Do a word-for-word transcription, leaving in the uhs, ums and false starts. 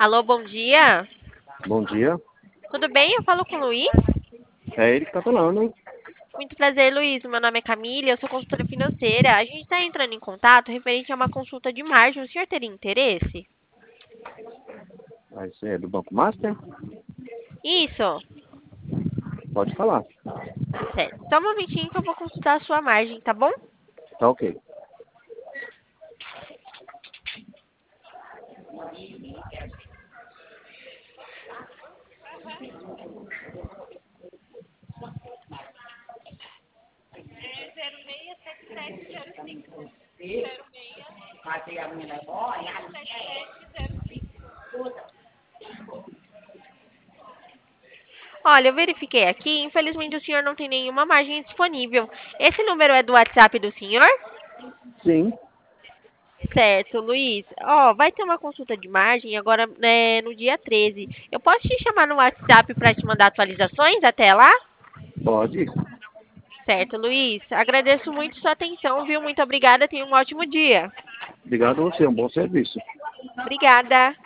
Alô, bom dia. Bom dia. Tudo bem? Eu falo com o Luiz. É ele que tá falando. Muito prazer, Luiz. Meu nome é Camila, eu sou consultora financeira. A gente está entrando em contato referente a uma consulta de margem. O senhor teria interesse? Vai ser do Banco Master? Isso. Pode falar. Certo. Só um momentinho que eu vou consultar a sua margem, tá bom? Tá ok. Olha, eu verifiquei aqui. Infelizmente, o senhor não tem nenhuma margem disponível. Esse número é do WhatsApp do senhor? Sim, Certo, Luiz. Ó, vai ter uma consulta de margem agora, né, no dia treze. Eu posso te chamar no WhatsApp para te mandar atualizações até lá? pode. Certo, Luiz. Agradeço muito sua atenção, viu? Muito obrigada. Tenha um ótimo dia. Obrigado a você, um bom serviço. Obrigada.